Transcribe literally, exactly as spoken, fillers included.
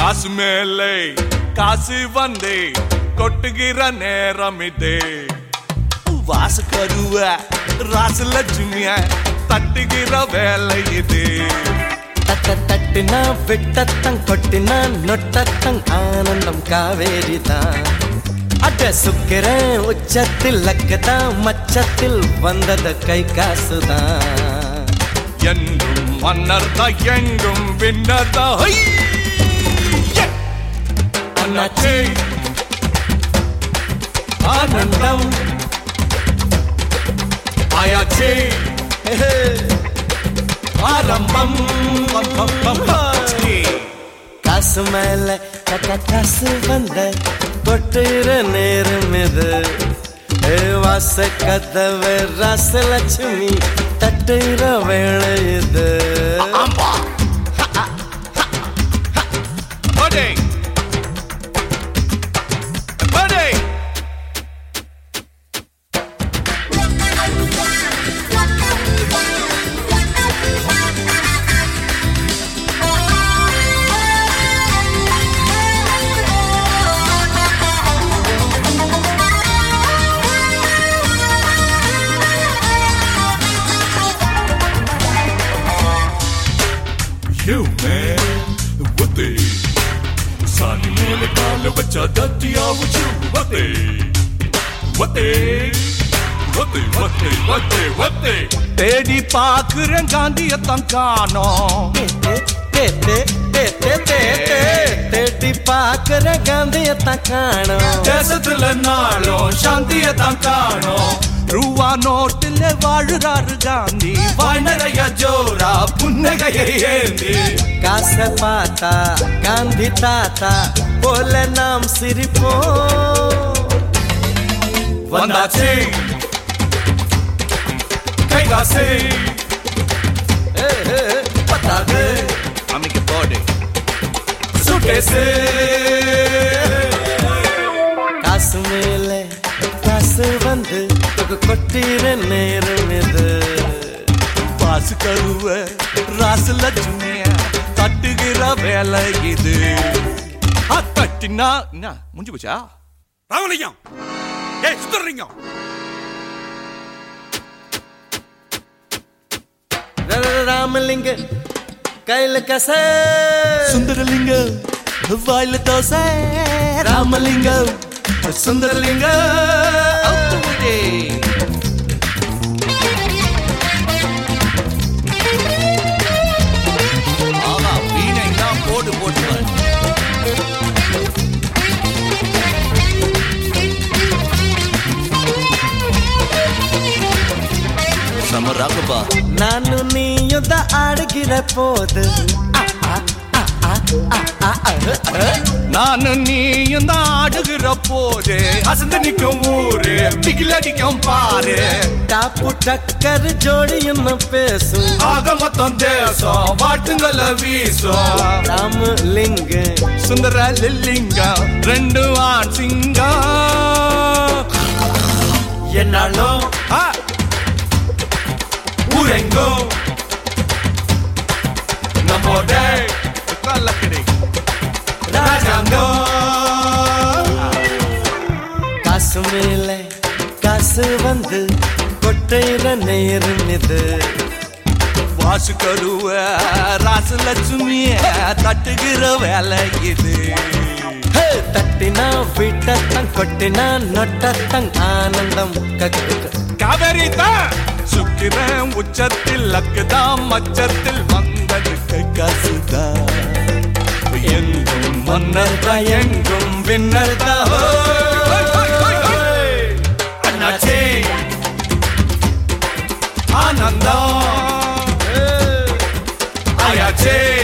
காசு மேலே காசு வந்தே கொட்டுகிற நேரம் இதே வாசு கருவ ராசு லட்சுமிய தட்டுகிற வேலை இது தட்ட தட்டுனா விட்டத்தங் கொட்டினா நொட்டத்தங் ஆனந்தம் காவேரிதான் அட சுக்கிரன் உச்சத்தில் லக்கதான் மச்சத்தில் வந்தது கை காசுதான் என்றும் மன்னர் தான் எங்கும் வின்னர் தான் அண்ணாச்சி ஆனந்தம் ஆயாச்சி ஆரம்பம் காசு மேல கட்ட காசு வந்த கொட்டுற நேரம் இது வாச கதவு ராச லட்சுமி தட்டுற வேளை இது You man, what they? Sani mele kaale bacha datiya wuchu, what they? What they? What they? What they? What they? What they? Tedi paakren Gandhiyathan kaanom. Te te te te te te tedi paakren Gandhiyathan kaanom. Desathila naalum Shantiyathan kaanom. ரூவா நோட்டில் வாழுறாரு காந்தி வாய் நிறைய ஜோரா புன்னகையை ஏந்தி காசை பார்த்தா காந்தி தாத்தா போல நாம் சிரிப்போம் வந்தாச்சு கைகாசு பத்தாது அமைக்க போடு சுட்டேசு காசு மேலே காசு வந்து கொட்டிற நேரம் இது வாசு கருவ ராசு லட்சுமிய தட்டுகிற வேலை இது தட்டினா என்ன முடிஞ்சு போச்சா ராமலிங்கம் ஏய் சுந்தரலிங்கம் ராமலிங்க கையில கச சுந்தரலிங்கம் வாயில தோசை ராமலிங்கம் சுந்தரலிங்கம் போட்டு போட்டு சமராகப்பா ನಾನು ನೀಯುದ ಆಡಗಿರ போது நானு நீயும் தான் ஆடுகிற போது அசந்து நிக்கும் ஊரு பிகில் அடிக்கும் பாரு டாப்பு டக்கர் ஜோடி என்ன பேசும் ஆக மொத்தம் தேசம் வாட்டுங்கள வீசும் ராமலிங்க சுந்தர லில்லிங்கம் ரெண்டு ஆண் சிங்கம் என்னாலும் ஊரெங்கோ நம்மோட கல்லக்கடை காசு மேல காசு வந்து கொட்டையிற நேரம் இது வாசு கருவ ராசு லட்சுமிய தட்டுகிற வேலை இது தட்டினா விட்டத்தங் கொட்டினா நொட்டத்தங் ஆனந்தம் காவேரி தான் சுக்கிரன் உச்சத்தில் லக்குதான் மச்சத்தில் வந்தது காசுதான் எங்கும் மன்னர் தான் எங்கும் வின்னர் தான் அண்ணாச்சி ஆனந்தம் ஆயாச்சி